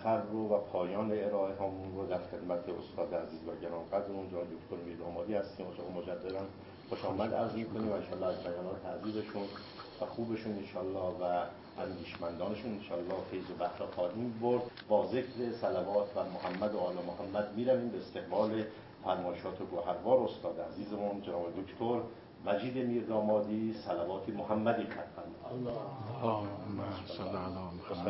آخر رو و پایان ارائه همون رو در خدمت استاد عزیز و گرانقدرمون جناب دکتر میردامادی هستیم و مجددا خوش آمد عرض می‌کنیم و انشالله از بیانات عزیزشون و خوبشون انشالله و اندیشمندانشون انشالله فیض و بهره خواهیم برد. با ذکر صلوات و محمد و آل محمد میرویم به استقبال فرمایشات گوهروار استاد عزیزمون جناب دکتر مجید میردامادی صلوات محمدی خطا اللهم صل علی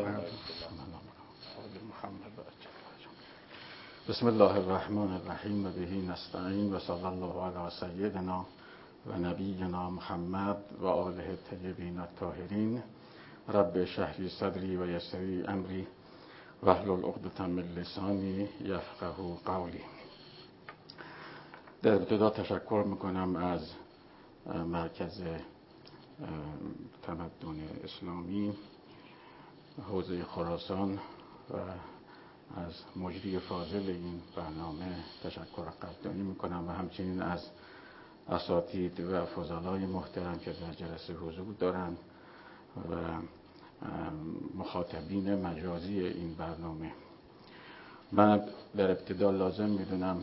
محمد. بسم الله الرحمن الرحیم و به نستعین و صلی الله علی سیدنا و نبینا محمد و آله الطیبین الطاهرین. رب اشرح لی صدری و یسر لی امری واحلل عقدة من لسانی یفقهوا قولی. در ابتدا تشکر میکنم از مرکز تمدن اسلامی حوزه خراسان و از مجری فاضل این برنامه تشکر قدردانی میکنم و همچنین از اساتید و فضلای محترم که در جلسه حضور دارند و مخاطبین مجازی این برنامه. من در ابتدا لازم میدونم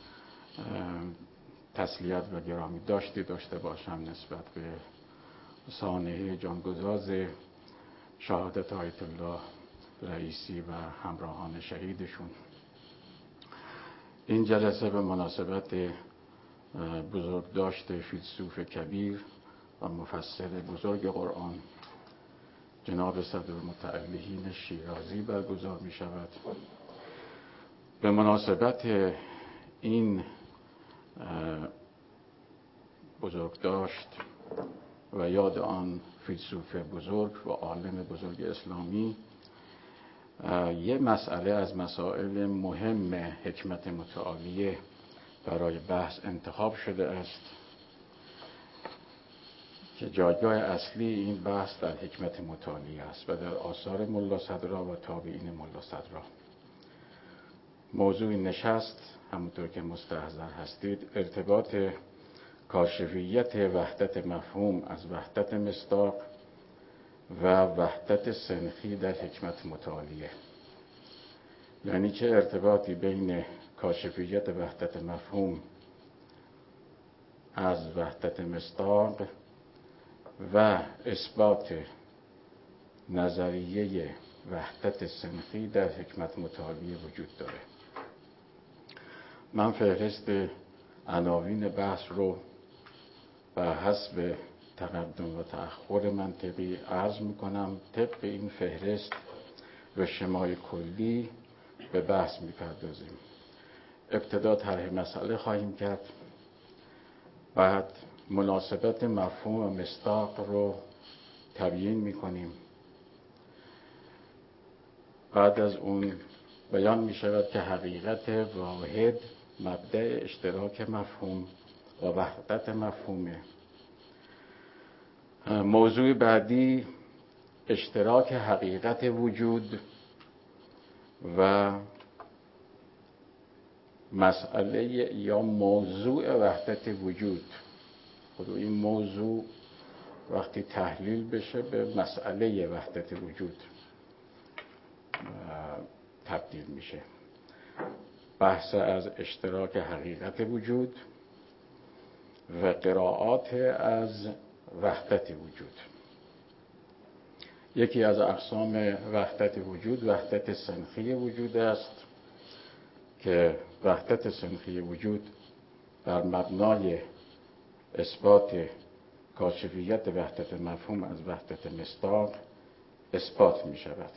تسلیت و گرامی داشته باشم نسبت به سانحه جانگذاز شهادت آیت الله رئیسی و همراهان شهیدشون. این جلسه به مناسبت بزرگداشت فیلسوف کبیر و مفسر بزرگ قرآن جناب صدرالمتعلهین شیرازی برگزار می شود. به مناسبت این بزرگداشت و یاد آن فیلسوف بزرگ و عالم بزرگ اسلامی یه مسئله از مسائل مهم حکمت متعالیه برای بحث انتخاب شده است که جایگاه اصلی این بحث در حکمت متعالیه است و در آثار ملا صدرا و تابعین ملا صدرا. موضوع نشست همونطور که مستحضر هستید ارتباط کاشفیت وحدت مفهوم از وحدت مصداق و وحدت سنخی در حکمت متعالیه. یعنی چه ارتباطی بین کاشفیت وحدت مفهوم از وحدت مصداق و اثبات نظریه وحدت سنخی در حکمت متعالیه وجود داره. من فهرست عناوین بحث رو بر حسب تقدم و تأخر منطقی عرض میکنم. طبق این فهرست و شمای کلی به بحث میپردازیم. ابتدا طرح مسئله خواهیم کرد، بعد مناسبت مفهوم و مصداق رو تبیین میکنیم، بعد از اون بیان میشود که حقیقت واحد مبدأ اشتراک مفهوم و وحدت مفهومه. موضوع بعدی اشتراک حقیقت وجود و مسئله یا موضوع وحدت وجود. خود این موضوع وقتی تحلیل بشه به مسئله وحدت وجود تبدیل میشه. بحث از اشتراک حقیقت وجود و قرائات از وحدت وجود. یکی از اقسام وحدت وجود وحدت سنخی وجود است که وحدت سنخی وجود بر مبنای اثبات کاشفیت وحدت مفهوم از وحدت مصداق اثبات می شود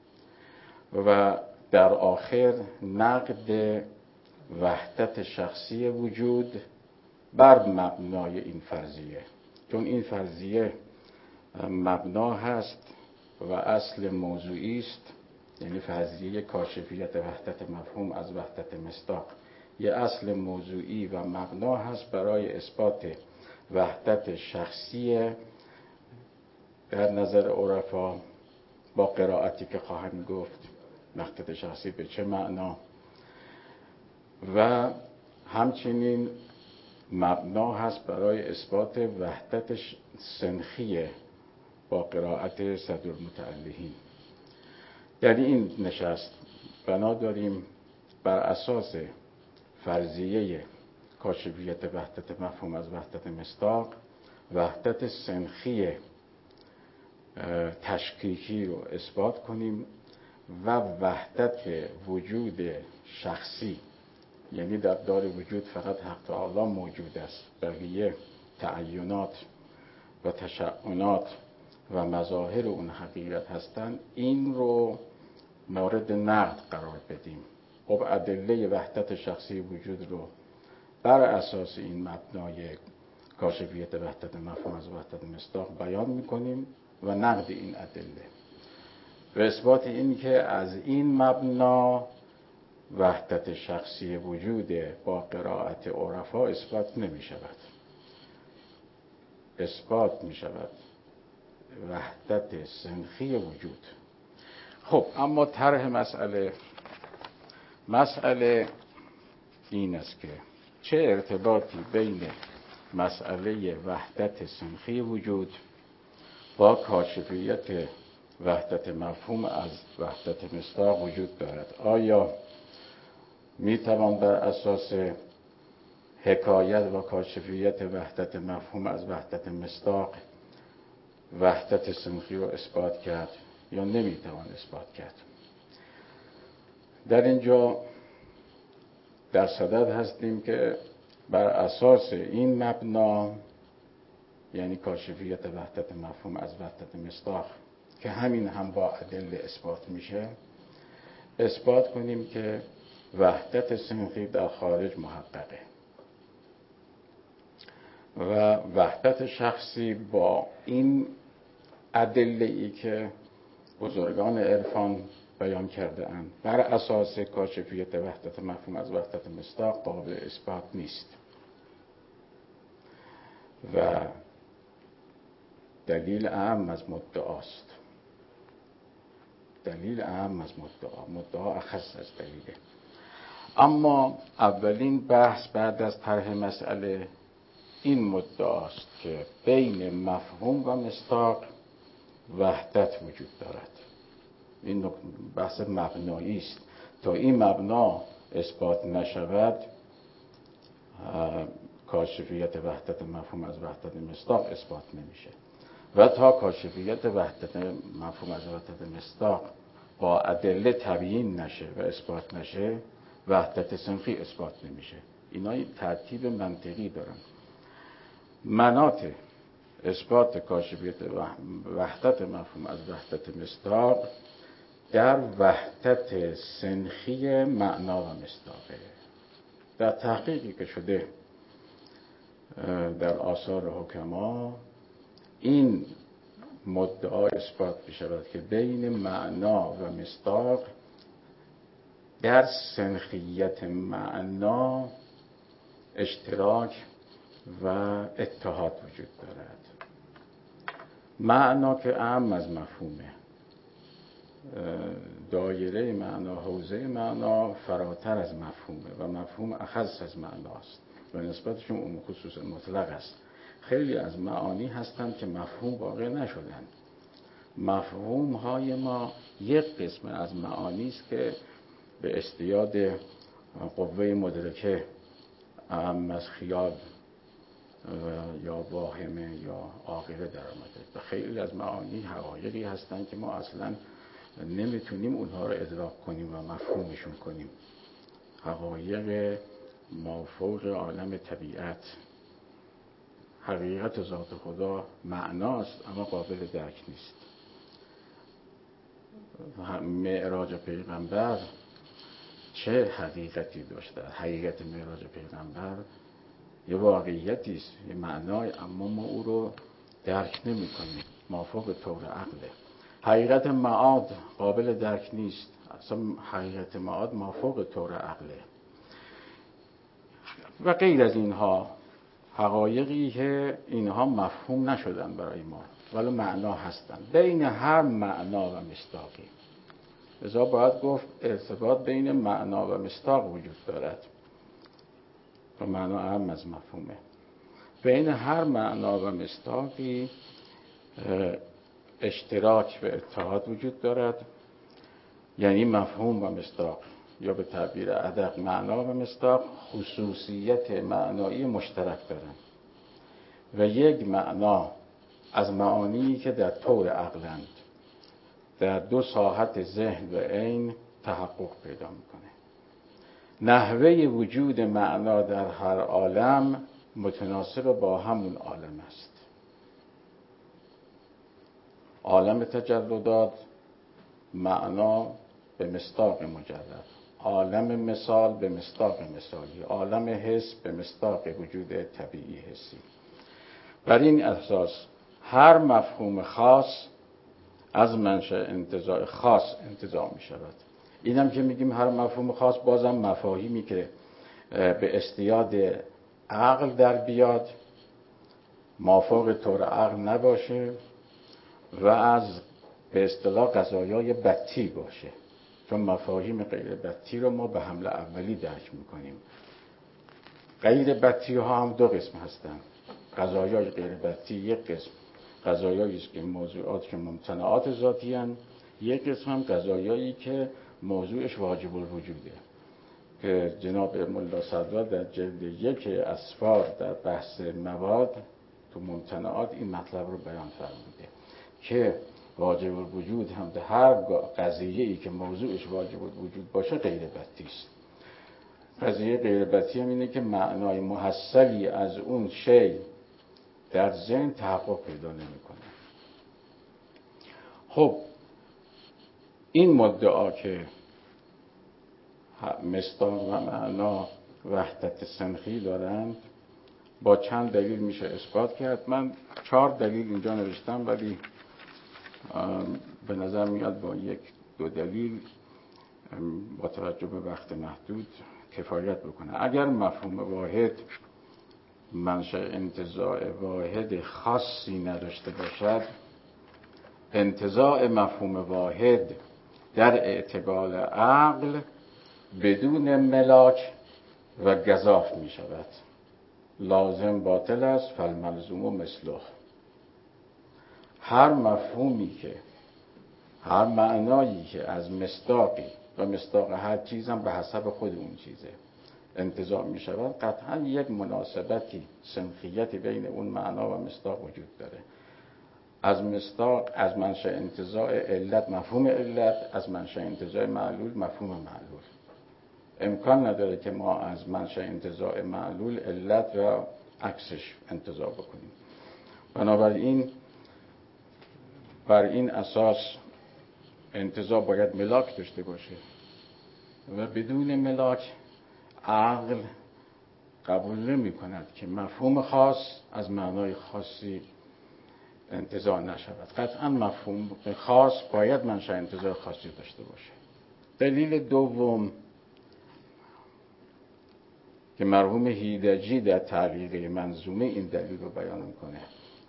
و در آخر نقد وحدت شخصی وجود بر مبنای این فرضیه، چون این فرضیه مبنا هست و اصل موضوعی است. یعنی فرضیه کاشفیت وحدت مفهوم از وحدت مصداق یه اصل موضوعی و مبنا هست برای اثبات وحدت شخصی در نظر عرفا با قرائتی که خواهم گفت وحدت شخصی به چه معنا، و همچنین مبنا هست برای اثبات وحدت سنخی با قرائت صدرالمتعلهین. یعنی این نشست بنا داریم بر اساس فرضیه کاشفیت وحدت مفهوم از وحدت مصداق، وحدت سنخی تشکیکی رو اثبات کنیم و وحدت وجود شخصی، یعنی در دار وجود فقط حق تعالی موجود است، بقیه تعینات و تشعنات و مظاهر اون حقیقت هستند، این رو مورد نقد قرار بدیم. خب ادله وحدت شخصی وجود رو بر اساس این مبنای کاشفیت وحدت مفهوم از وحدت مصداق بیان میکنیم و نقد این ادله و اثبات این که از این مبنا وحدت شخصی وجود با قرائت عرفا اثبات نمی شود. اثبات می شود وحدت سنخی وجود. خب اما طرح مسئله این است که چه ارتباطی بین مسئله وحدت سنخی وجود با کاشفیت وحدت مفهوم از وحدت مصداق وجود دارد؟ آیا می توان بر اساس حکایت و کاشفیت وحدت مفهوم از وحدت مصداق وحدت سنخی رو اثبات کرد یا نمی توان اثبات کرد؟ در اینجا در صدد هستیم که بر اساس این مبنا، یعنی کاشفیت وحدت مفهوم از وحدت مصداق که همین هم با ادله اثبات میشه، اثبات کنیم که وحدت سنخی در خارج محققه و وحدت شخصی با این ادله ای که بزرگان عرفان بیان کرده اند بر اساس کاشفیت وحدت مفهوم از وحدت مصداق قابل اثبات نیست و دلیل اهم از مدعاست. دلیل اهم از مدعا اخص از دلیله. اما اولین بحث بعد از طرح مسئله این مدعاست که بین مفهوم و مصداق وحدت وجود دارد. این بحث مبنایی است. تا این مبنا اثبات نشود کاشفیت وحدت مفهوم از وحدت مصداق اثبات نمیشه و تا کاشفیت وحدت مفهوم از وحدت مصداق با ادله تبیین نشه و اثبات نشه وحدت سنخی اثبات نمیشه. اینا ترتیب منطقی دارن. مناط اثبات کاشفیت وحدت مفهوم از وحدت مصداق در وحدت سنخی معنا و مصداقه. در تحقیقی که شده در آثار حکما این مدعا اثبات بشود که بین معنا و مصداق در سنخیت معنا اشتراک و اتحاد وجود دارد. معنا که اهم از مفهومه، دایره معنا، حوزه معنا فراتر از مفهومه و مفهوم اخص از معناست و نسبتشون عموم خصوص مطلق است. خیلی از معانی هستند که مفهوم واقع نشدند. مفهوم های ما یک قسم از معانی است که به استیاد قوه مدرکه اهم از خیال یا واهمه یا عاقله در آمده و خیلی از معانی حقایقی هستند که ما اصلا نمیتونیم اونها رو ادراک کنیم و مفهومشون کنیم. حقایق مافوق عالم طبیعت، حقیقت ذات خدا معناست اما قابل درک نیست. معراج پیغمبر چه حقیقتی داشته؟ حقیقت معراج پیغمبر یه واقعیتی است، یه معنای، اما ما او رو درک نمی کنیم، مافوق طور عقله. حقیقت معاد قابل درک نیست، اصلا حقیقت معاد مافوق طور عقله و غیر از اینها حقایقی که اینها مفهوم نشدن برای ما ولی معنا هستند. بین هر معنا و مصداقی لذا باید گفت ارتباط بین معنا و مصداق وجود دارد و معنا اهم از مفهومه. بین هر معنا و مصداقی اشتراک و اتحاد وجود دارد یعنی مفهوم و مصداق، یا به تعبیر ادق معنا و مصداق خصوصیت معنایی مشترک دارن و یک معنا از معانی که در طور عقلند در دو ساحت ذهن و عین تحقق پیدا میکنه. نحوه وجود معنا در هر عالم متناسب با همون عالم است. عالم تجردات معنا به مصداق مجرد، عالم مثال به مصداق مثالی، عالم حس به مصداق وجود طبیعی حسی. بر این اساس هر مفهوم خاص از منشأ انتزاع خاص انتزاع می شود. اینم که میگیم هر مفهوم خاص، بازم مفاهیمی که به استیاد عقل در بیاد، مافوق طور عقل نباشه و از به اصطلاح قضایای بطی باشه، چون مفاهیم غیر بطی رو ما به حمله اولی درک میکنیم. غیر بطی ها هم دو قسم هستن. قضایای غیر بطی یک قسم قضایایی است که موضوعات که ممتنعات ذاتی هستند، یک قسم هم قضایایی که موضوعش واجب الوجوده که جناب ملا صدرا در جلد 1 اسفار در بحث مواد تو ممتنعات این مطلب رو بیان فرموده که واجب الوجود هم در هر قضیه‌ای که موضوعش واجب الوجود باشه غیر بطی است. قضیه غیر بطی هم اینه که معنای محصلی از اون شی در ذهن تحقق پیدا نمی‌کنه. خب این مدعا که مصداق و معنا وحدت سنخی دارند با چند دلیل میشه اثبات کرد. من 4 دلیل اینجا نوشتم ولی به نظر میاد با 1-2 دلیل با توجه به وقت محدود کفایت بکنه. اگر مفهوم واحد منشأ انتزاع واحد خاصی نداشته باشد، انتزاع مفهوم واحد در اعتقال عقل بدون ملاک و گزاف می شود. لازم باطل است فالملزوم مثله. هر مفهومی که هر معنایی که از مصداقی و مصداق هر چیز هم به حسب خود اون چیزه انتزاع می شود، قطعا یک مناسبتی سنخیتی بین اون معنا و مصداق وجود داره. از مصداق، از منشأ انتزاع علت مفهوم علت، از منشأ انتزاع معلول مفهوم معلول. امکان نداره که ما از منشأ انتزاع معلول علت و عکسش انتزاع بکنیم. بنابراین بر این اساس انتزاع باید ملاک داشته باشه و بدون ملاک عقل قبول نمی کند که مفهوم خاص از معنای خاصی انتزاع نشود. قطعا مفهوم خاص باید منشأ انتزاع خاصی داشته باشه. دلیل دوم که مرحوم هیدجی در تعلیق منظومه این دلیل رو بیان میکنه،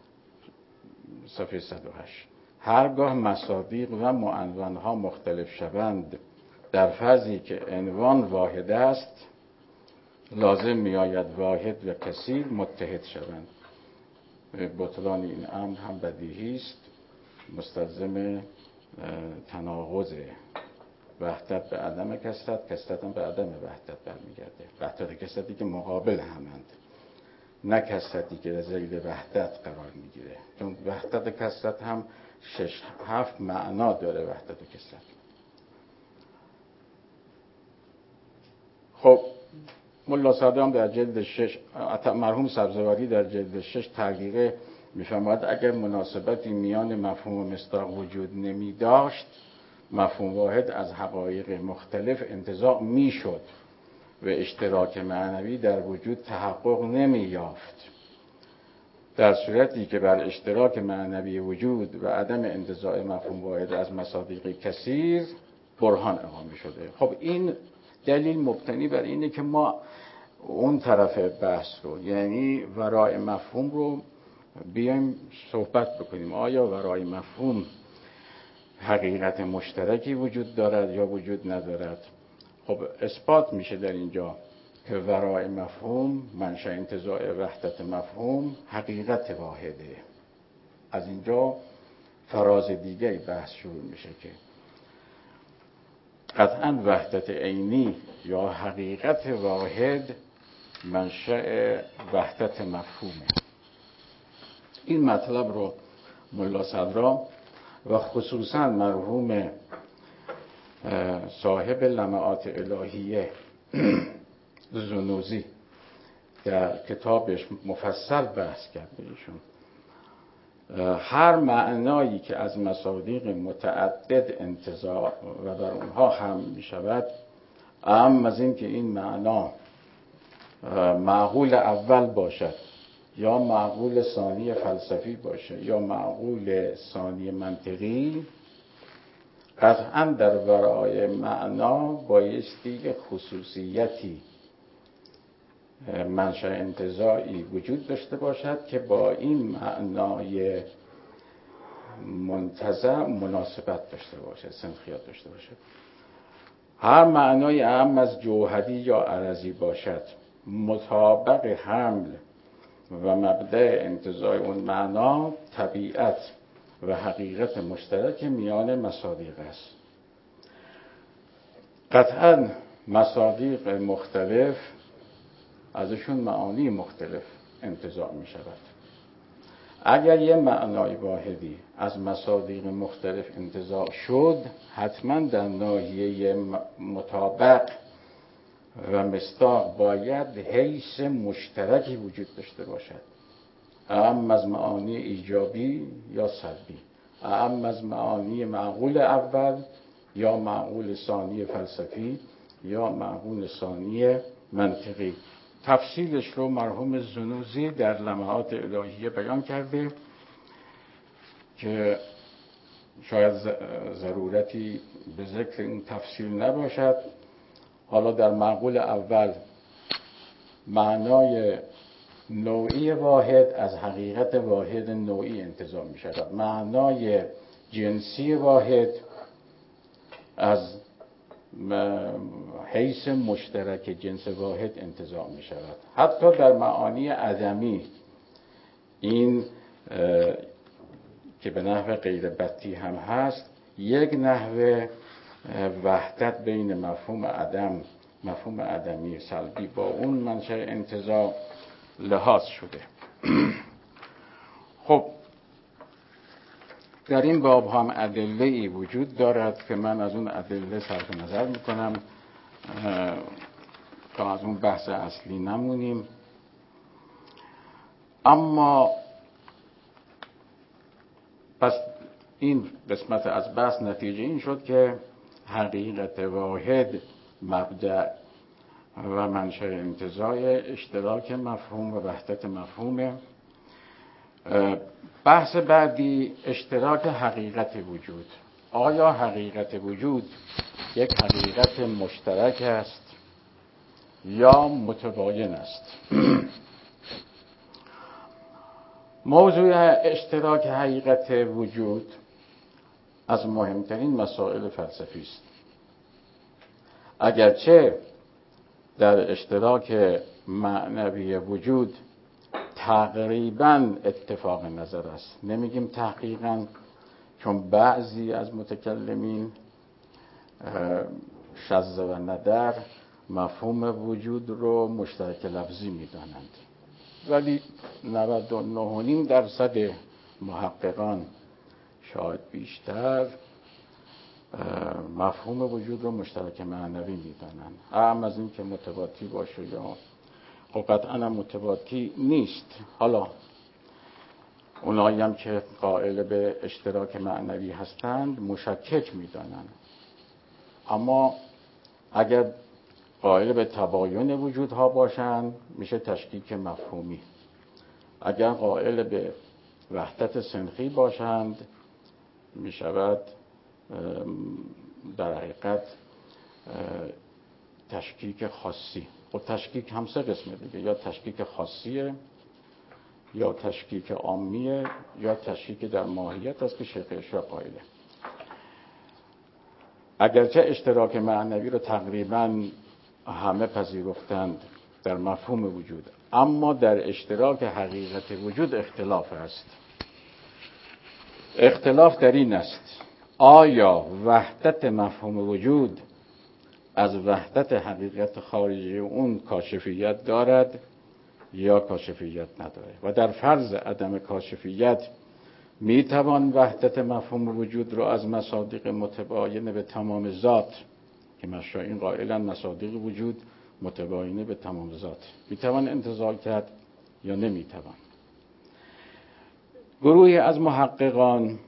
صفحه 108: هرگاه مصادیق و معنونها مختلف شوند در فرضی که عنوان واحد است، لازم میآید واحد و کثیر متحد شوند. بطلان این امر هم بدیهی است، مستلزم تناقض وحدت به عدم کثرت، کثرت هم به عدم وحدت برمیگرده. وحدت و کثرتی که مقابل همند، نه کثرتی که در ذیل وحدت قرار میگیره، چون وحدت و کثرت هم 6-7 معنا داره. وحدت و کثرت خب ملا صدرا هم در جلد 6، مرحوم سبزواری در جلد 6 تحقیق میفرماید اگر مناسبتی میان مفهوم و مصداق وجود نمی داشت، مفهوم واحد از حقایق مختلف انتزاع میشد و اشتراک معنوی در وجود تحقق نمی یافت. در صورتی که بر اشتراک معنوی وجود و عدم انتزاع مفهوم واحد از مصادیق کثیر برهان اقامه شده. خب این دلیل مبتنی بر اینه که ما اون طرف بحث رو، یعنی ورای مفهوم رو بیایم صحبت بکنیم. آیا ورای مفهوم حقیقت مشترکی وجود دارد یا وجود ندارد؟ خب اثبات میشه در اینجا که ورای مفهوم، منشأ انتزاع وحدت مفهوم، حقیقت واحده. از اینجا فراز دیگری بحث شروع میشه که قطعا وحدت عینی یا حقیقت واحد منشأ وحدت مفهومه. این مطلب رو ملا صدرا و خصوصا مرحوم صاحب لمعات الهیه زنوزی در کتابش مفصل بحث کرده. ایشون هر معنایی که از مصادیق متعدد انتزاع و بر اونها هم می شود، اهم از این که این معنا معقول اول باشد یا معقول ثانی فلسفی باشه یا معقول ثانی منطقی، قطعا در ورای معنا بایستی خصوصیتی منشأ انتزاعی وجود داشته باشد که با این معنای منتزع مناسبت داشته باشد، سنخیت داشته باشد. هر معنای اهم از جوهری یا عرضی باشد مطابق حمل و مبدأ انتزاع اون معنا طبیعت و حقیقت مشترک میان مصادیق است. قطعا مصادیق مختلف ازشون معانی مختلف انتزاع می شود. اگر یه معنای واحدی از مصادیق مختلف انتزاع شد، حتما در ناحیه مطابق و مصداق باید حیث مشترکی وجود داشته باشد، اهم از معانی ایجابی یا سلبی، اهم از معانی معقول اول یا معقول ثانی فلسفی یا معقول ثانی منطقی. تفصیلش رو مرحوم زنوزی در لمعات الهیه بیان کرده که شاید ضرورتی به ذکر این تفصیل نباشد. حالا در معقول اول معنای نوعی واحد از حقیقت واحد نوعی انتزاع می شود. معنای جنسی واحد از حیث مشترک جنس واحد انتزاع می شود. حتی در معانی عدمی این که به نحو غیر بطی هم هست، یک نحو وحدت بین مفهوم عدم، مفهوم عدمی سلبی با اون منشأ انتزاع لحاظ شده. خب در این باب هم ادله‌ای وجود دارد که من از اون ادله صرف نظر میکنم تا از اون بحث اصلی نمونیم. اما پس این قسمت از بحث نتیجه این شد که حقیقت واحد مبدأ و منشأ انتزاع اشتراک مفهوم و وحدت مفهومه. بحث بعدی اشتراک حقیقت وجود. آیا حقیقت وجود یک حقیقت مشترک است یا متباین است؟ موضوع اشتراک حقیقت وجود از مهمترین مسائل فلسفی است. اگرچه در اشتراک معنوی وجود تقریباً اتفاق نظر است، نمیگیم تحقیقاً، چون بعضی از متکلمین شذ و ندر مفهوم وجود رو مشترک لفظی میدانند، ولی 99.5% محققان شاید بیشتر مفهوم وجود رو مشترک معنوی میدانند. اهم از این که متباطی باشه یا قطعاً متباطی نیست. حالا اونایی هم که قائل به اشتراک معنوی هستند مشکک میدانند، اما اگر قائل به تباین وجودها باشند میشه تشکیک مفهومی. اگر قائل به وحدت سنخی باشند میشود در حقیقت تشکیک خاصی. خب تشکیک هم سه قسمه دیگه، یا تشکیک خاصیه یا تشکیک عامیه یا تشکیک در ماهیت است که شیخ اشراق قائله. اگرچه اشتراک معنوی رو تقریباً همه پذیرفتند در مفهوم وجود، اما در اشتراک حقیقت وجود اختلاف است. اختلاف در این است: آیا وحدت مفهوم وجود از وحدت حقیقت خارجی اون کاشفیت دارد یا کاشفیت نداره و در فرض عدم کاشفیت میتوان وحدت مفهوم وجود رو از مصادیق متباینه به تمام ذات که مشایین قائلن مصادیق وجود متباینه به تمام ذات میتوان انتزاع کرد یا نمیتوان. گروهی از محققان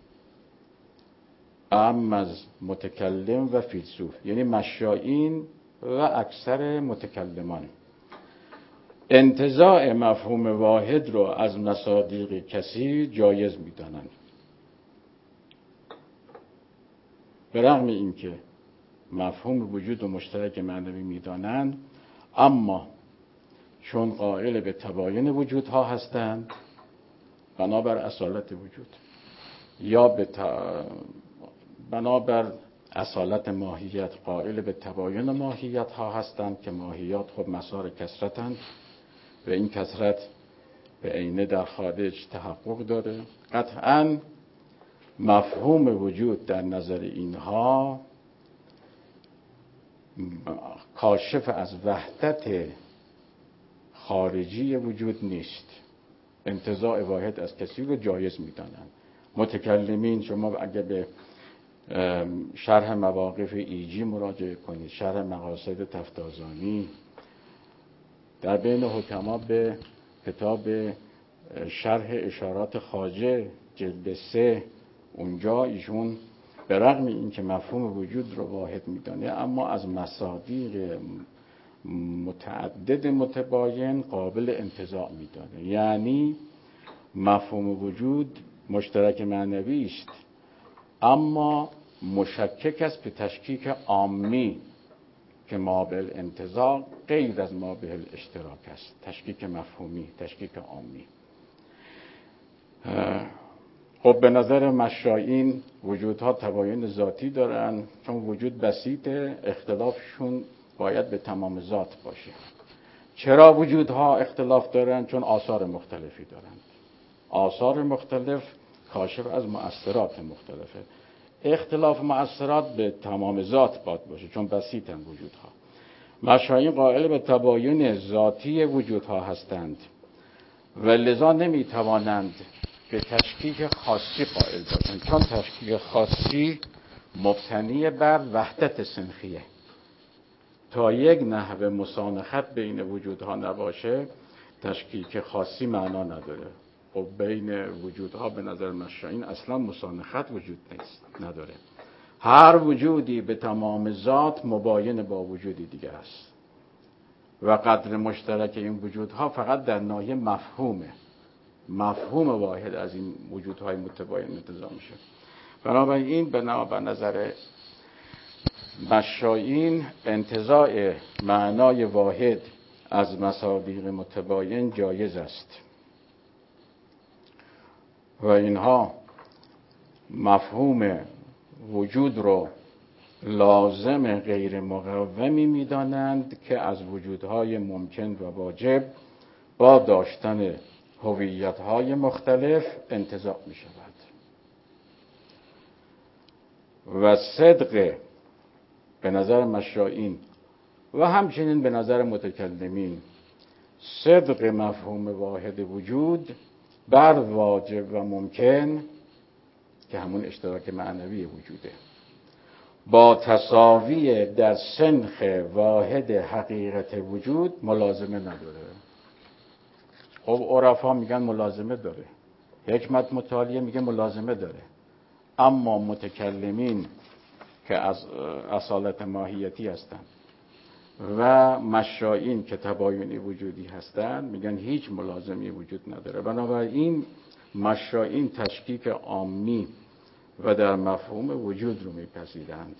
اعم از متکلم و فیلسوف یعنی مشایین و اکثر متکلمان انتزاع مفهوم واحد رو از مصادیق کثیر جایز میدانند، به رغم اینکه مفهوم وجود و مشترک معنوی میدانند، اما چون قائل به تباین وجودها هستند بنابر اصالت وجود یا بنابر اصالت ماهیت قائل به تباین ماهیت ها هستند که ماهیات خب مسار کثرتند و این کثرت به عینه در خارج تحقق داره. قطعاً مفهوم وجود در نظر اینها کاشف از وحدت خارجی وجود نیست، انتزاع واحد از کسی رو جایز میدانند. متکلمین شما اگه به شرح مواقف ایجی مراجعه کنید، شرح مقاصد تفتازانی، در بین حکما به کتاب شرح اشارات خواجه جلد 3 اونجا ایشون به رغم اینکه مفهوم وجود رو واحد میدانه اما از مصادیق متعدد متباین قابل انتزاع میدانه. یعنی مفهوم وجود مشترک معنوی است اما مشکک است به تشکیک عامی که مابل انتزاع غیر از مابل اشتراک است، تشکیک مفهومی، تشکیک عامی. خب به نظر مشایین وجودها تباین ذاتی دارن، چون وجود بسیطه اختلافشون باید به تمام ذات باشه. چرا وجودها اختلاف دارن؟ چون آثار مختلفی دارند. آثار مختلف کاشف از مؤثرات مختلفه. اختلاف مؤثرات به تمام ذات باید باشه چون بسیطن وجودها. مشایین قائل به تباین ذاتی وجودها هستند و لذا نمیتوانند به تشکیک خاصی قائل باشند، چون تشکیک خاصی مبتنی بر وحدت صنفیه. تا یک نحو مسانخت بین وجودها نباشه تشکیک خاصی معنا نداره. خب بین وجودها به نظر مشایین اصلا مسانخت وجود نداره. هر وجودی به تمام ذات مباین با وجودی دیگه است و قدر مشترک این وجودها فقط در ناحیه مفهومه. مفهوم واحد از این وجودهای متباین انتزاع میشه. بنابراین به نظر مشایین انتزاع معنای واحد از مصادیق متباین جایز است و اینها مفهوم وجود رو لازم غیر مقومی میدانند که از وجودهای ممکن و واجب با داشتن هویت‌های مختلف انتزاع می شود و صدق به نظر مشایین و همچنین به نظر متکلمین صدق مفهوم واحد وجود بر واجب و ممکن که همون اشتراک معنوی وجوده با تساوی در سنخ واحد حقیقت وجود ملازمه نداره. خب عرفا میگن ملازمه داره، حکمت متعالیه میگه ملازمه داره، اما متکلمین که از اصالت ماهیتی هستند و مشایین که تباینی وجودی هستند میگن هیچ ملازمی وجود نداره. بنابراین مشایین تشکیک عامی و در مفهوم وجود رو میپذیرند.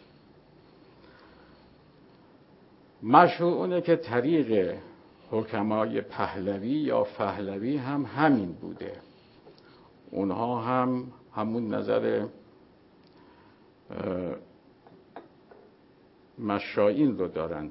مشهور اونه که طریق حکمای پهلوی یا فهلوی هم همین بوده. اونها هم همون نظر مشایین رو دارند،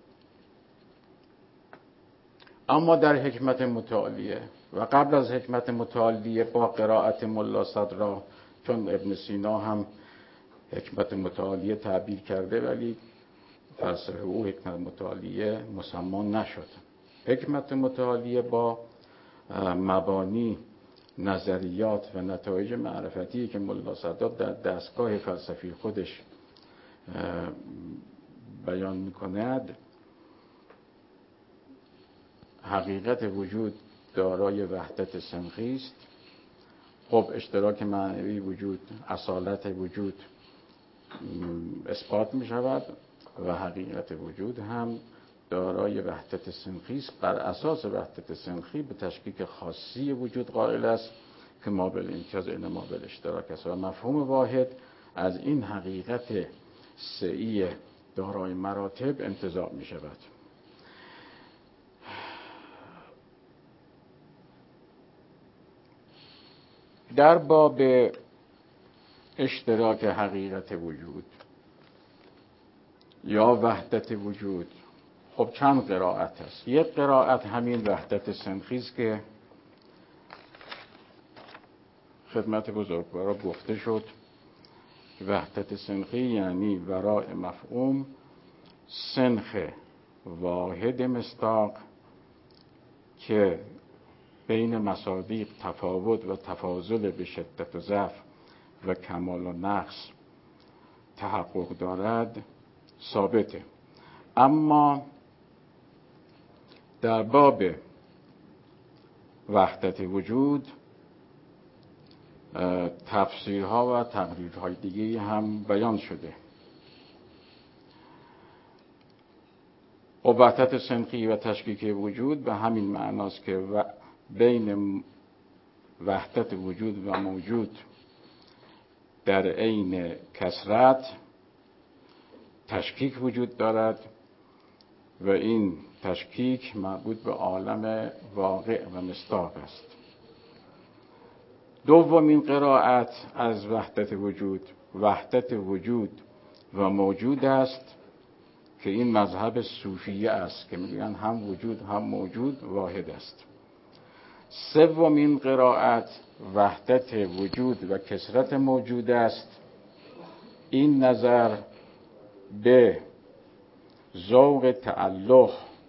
اما در حکمت متعالیه و قبل از حکمت متعالیه با قرائت ملا صدرا، چون ابن سینا هم حکمت متعالیه تعبیر کرده ولی فلسفه او حکمت متعالیه مسما نشد. حکمت متعالیه با مبانی، نظریات و نتایج معرفتی که ملا صداد در دستگاه فلسفی خودش بیان می‌کند، حقیقت وجود دارای وحدت سنخی است. خب اشتراک معنوی وجود، اصالت وجود اثبات می شود و حقیقت وجود هم دارای وحدت سنخی است. بر اساس وحدت سنخی به تشکیک خاصی وجود قائل است که ما بالامتیاز این ما بالاشتراک است و مفهوم واحد از این حقیقت سعی دارای مراتب انتزاع می شود. در باب اشتراک حقیقت وجود یا وحدت وجود خب چند قرائت هست. یک قرائت همین وحدت سنخی است که خدمت بزرگوارا گفته شد. وحدت سنخی یعنی وراء مفهوم سنخ واحد مصداق که بین مصادیق تفاوت و تفاضل به شدت و ضعف و کمال و نقص تحقق دارد ثابته. اما در باب وحدت وجود تفسیرها و تقریرهای دیگه هم بیان شده. وحدت سنخی و تشکیک وجود به همین معناست که بین وحدت وجود و موجود در عین کثرت تشکیک وجود دارد و این تشکیک مربوط به عالم واقع و مصداق است. دومین قرائت از وحدت وجود و موجود است که این مذهب صوفیه است که میگن هم وجود هم موجود واحد است. سومین قرائت وحدت وجود و کثرت موجود است. این نظر به ذوق تعلق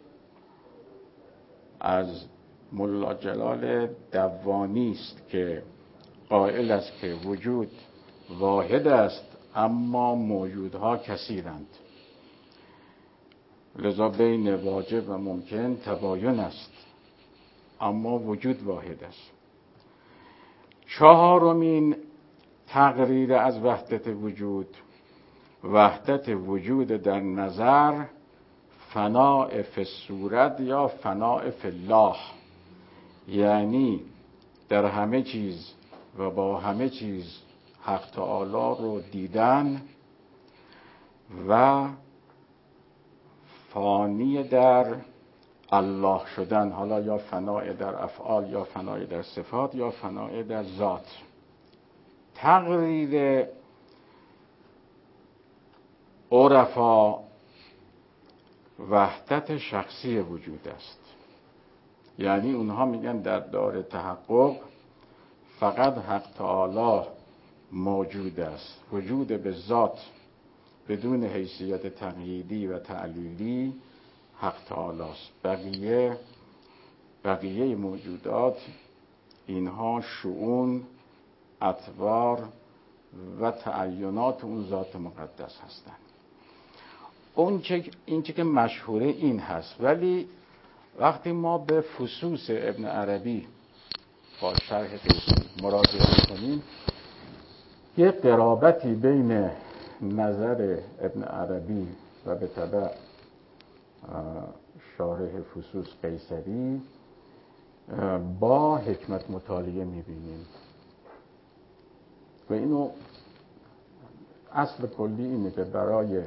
از ملا جلال دوانی است که قائل است که وجود واحد است اما موجودها کثیرند، لذا بین واجب و ممکن تباین است اما وجود واحد است. چهارمین تقریر از وحدت وجود در نظر فناء فی الصورت یا فناء فی الله، یعنی در همه چیز و با همه چیز حق تعالی رو دیدن و فانی در الله شدن، حالا یا فناء در افعال یا فناء در صفات یا فناء در ذات. تقریر عرفا وحدت شخصی وجود است، یعنی اونها میگن در دار تحقق فقط حق تعالی موجود است، وجود به ذات بدون حیثیت تقییدی و تعلیلی حق تعالی است. بقیه موجودات اینها شؤون، اطوار و تعینات اون ذات مقدس هستند. این چه که مشهوره این هست، ولی وقتی ما به فصوص ابن عربی با شرح مراجعه کنیم یک قرابتی بین نظر ابن عربی و به تبع شارح فصوص قیصری با حکمت مطالعه میبینیم و اینو اصل کلی اینه که برای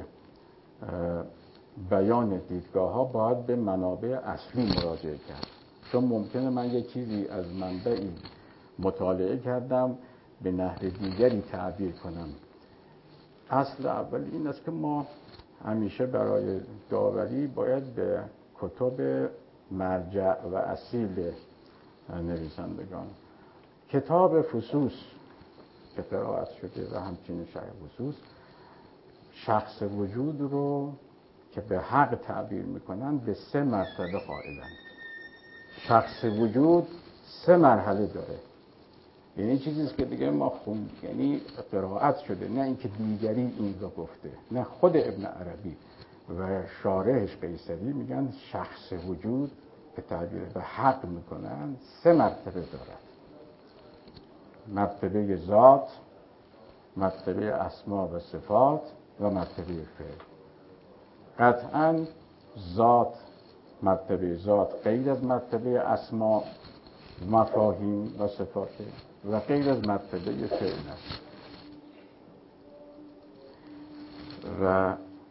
بیان دیدگاه ها باید به منابع اصلی مراجعه کرد، چون ممکنه من یک چیزی از منبعی مطالعه کردم به نحو دیگری تعبیر کنم. اصل اول این است که ما همیشه برای داوری باید به کتب مرجع و اصیل نویسندگان، کتاب فصوص که قرائت شده و همچنین شرح فصوص شخص وجود رو که به حق تعبیر میکنن به 3 مرتبه قائلن. شخص وجود 3 مرحله داره، یعنی چیزیست که دیگه ما یعنی قرائت شده، نه اینکه دیگری این رو گفته، نه خود ابن عربی و شارحش قیصری میگن شخص وجود که تعبیر به حق میکنن 3 مرتبه دارد: مرتبه ذات، مرتبه اسما و صفات و مرتبه فعل. قطعاً ذات، مرتبه ذات غیر از مرتبه اسما، مفاهیم و صفات و غیر از مرتبه فعل است. و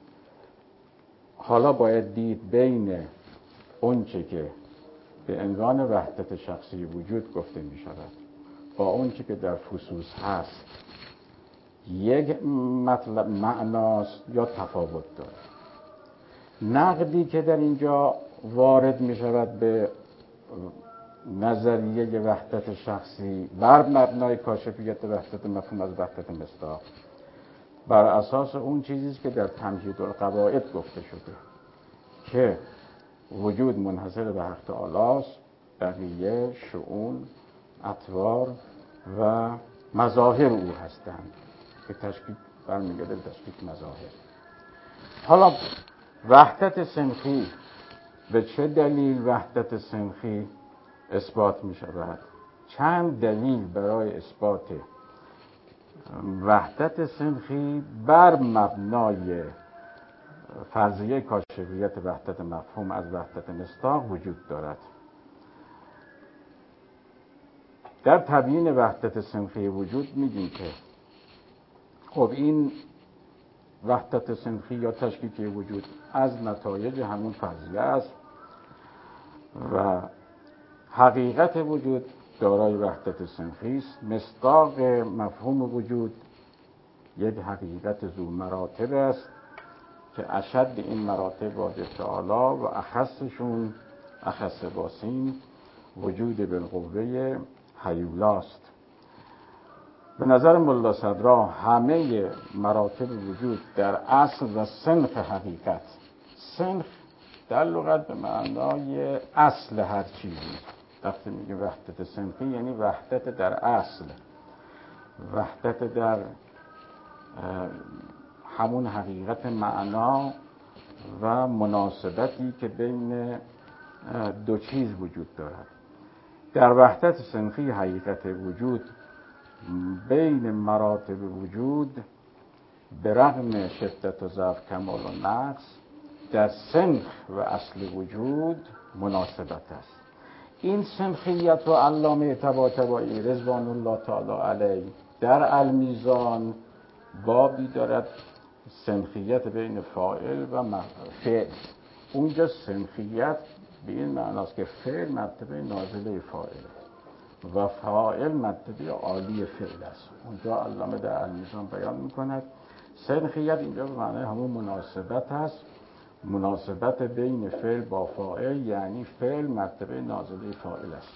حالا باید دید بین اونچه که به عنوان وحدت شخصی وجود گفته می شود با اونچه که در فصوص هست یک مطلب معناست یا تفاوت داره. نقدی که در اینجا وارد می شود به نظریه وحدت شخصی بر مبنای کاشفیت وحدت مفهوم از وحدت مصداق، بر اساس اون چیزیست که در تمهید القواعد گفته شده که وجود منحصر به حق تعالی است، بقیه شؤون، اطوار و مظاهر او هستند که تشکیک برمیگرده تشکیک مظاهر. حالا وحدت صنفی به چه دلیل وحدت صنفی اثبات می شود؟ چند دلیل برای اثبات وحدت صنفی بر مبنای فرضیه کاشفیت وحدت مفهوم از وحدت مصداق وجود دارد. در تبیین وحدت صنفی وجود میگیم که خب این وحدت صنفی یا تشکیک وجود از نتایج همون فرضیه است و حقیقت وجود دارای وحدت صنفی است. مصداق مفهوم وجود یک حقیقت ذو مراتب است که اشد این مراتب واجب تعالی و اخصشون اخص باسین وجود بالقوه هیولاست. به نظر ملا صدرا همه مراتب وجود در اصل و صنف حقیقت، صنف در لغت به معنای اصل هر چیزی، وقتی میگه وحدت صنفی یعنی وحدت در اصل، وحدت در همون حقیقت معنا و مناسبتی که بین دو چیز وجود دارد. در وحدت صنفی حقیقت وجود بین مراتب وجود به رغم شدت و ضعف، کمال و نقص در صنف و اصل وجود مناسبت است. این صنفیت و علامه طباطبایی رضوان الله تعالی علیه در المیزان بابی دارد صنفیت بین فاعل و فعل. اونجا صنفیت به این معناست که فعل مرتبه نازله فاعل و فاعل مرتبه عالی فعل است. اونجا علامه در المیزان بیان میکند صنفیت اینجا به معنای همون مناسبت است، مناسبت بین فعل با فاعل، یعنی فعل مرتبه نازله فاعل است.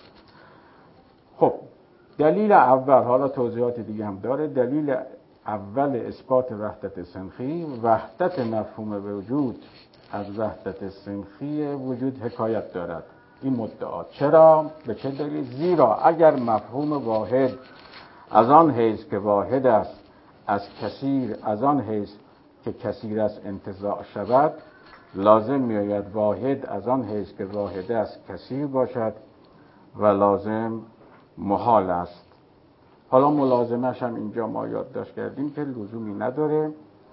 خب دلیل اول، حالا توضیحات دیگه هم داره، دلیل اول اثبات وحدت صنفی، وحدت مفهوم وجود از وحدت صنفی وجود حکایت دارد. این مدعا چرا؟ به چه دلیل؟ زیرا اگر مفهوم واحد از آن حیث که واحد است از کثیر، از آن حیث که کثیر است انتزاع شود، لازم میآید واحد از آن حیث که واحد است کثیر باشد و لازم محال است. حالا ملازمش هم اینجا ما یادداشت کردیم که لزومی نداره.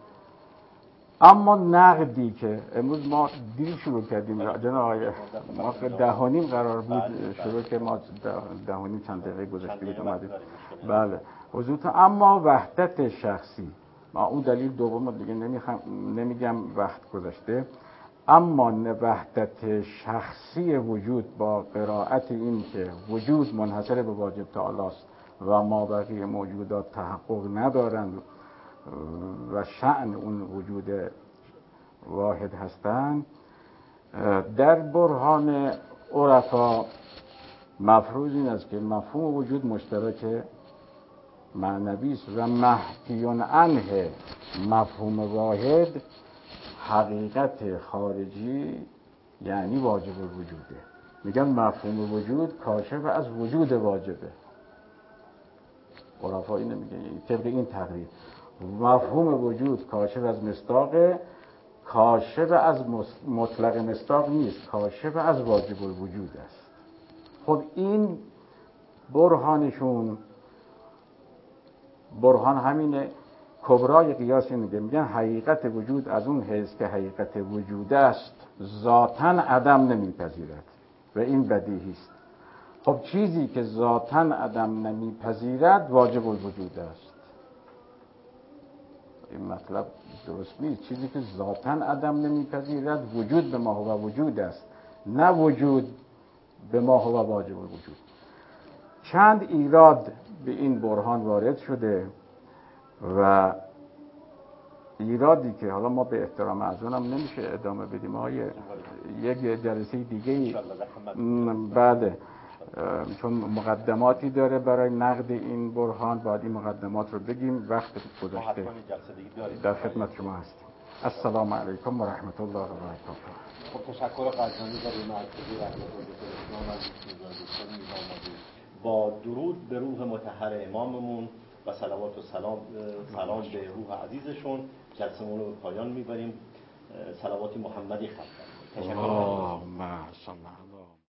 اما نقدی که امروز ما دیر شروع کردیم، جناب آقای ما 10:30 قرار بود شروع که ما 10:30 چند دقیقه گذشته بود اومدیم. بله حضورت. اما وحدت شخصی، ما اون دلیل دوم دیگه نمیگم وقت گذشته، اما وحدت شخصی وجود با قرائت این که وجود منحصر به واجب تعالی است و ما بقیه موجودات تحقق ندارند و شأن اون وجود واحد هستند، در برهان عرفا مفروض این است که مفهوم وجود مشترک معنوی است و محکیون عنه مفهوم واحد حقیقت خارجی یعنی واجب الوجوده. میگن مفهوم وجود کاشف از وجود واجبه. عرفا اینو میگن طبق این تقریر مفهوم وجود کاشف از مصداق، کاشف از مطلق مصداق نیست، کاشف از واجب الوجود است. خب این برهانشون، برهان همینه. کبرای قیاس میگه، میگن حقیقت وجود از اون حیث که حقیقت وجود است ذاتاً عدم نمیپذیرد و این بدیهی است. خب چیزی که ذاتاً عدم نمیپذیرد واجب الوجود است. این مطلب درست نیست. چیزی که ذاتاً عدم نمیپذیرد وجود به ما هو وجود است، نه وجود به ما هو واجب الوجود. چند ایراد به این برهان وارد شده و ایرادی که حالا ما به احترام اذان هم نمیشه ادامه بدیم. یک جلسه دیگه بعد، چون مقدماتی داره برای نقد این برهان، باید این مقدمات رو بگیم. وقت گذشته در خدمت شما هستیم. السلام علیکم و رحمت الله و برکاته. خب تشکر قدردانی برای مرکزی رحمت الله از دوستان میزان با درود به روح مطهر اماممون و صلوات و سلام به روح عزیزشون جلسمون رو به پایان میبریم. صلوات محمدی خواهد. تشکر.